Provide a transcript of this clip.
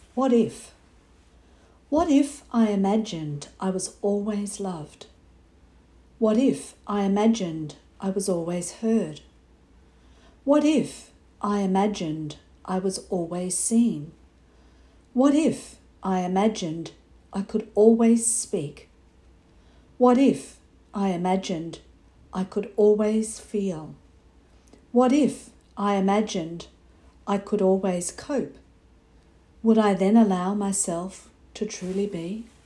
What if? What if I imagined I was always loved? What if I imagined I was always heard? What if I imagined I was always seen? What if I imagined I could always speak? What if I imagined I could always feel? What if I imagined I could always cope? Would I then allow myself to truly be?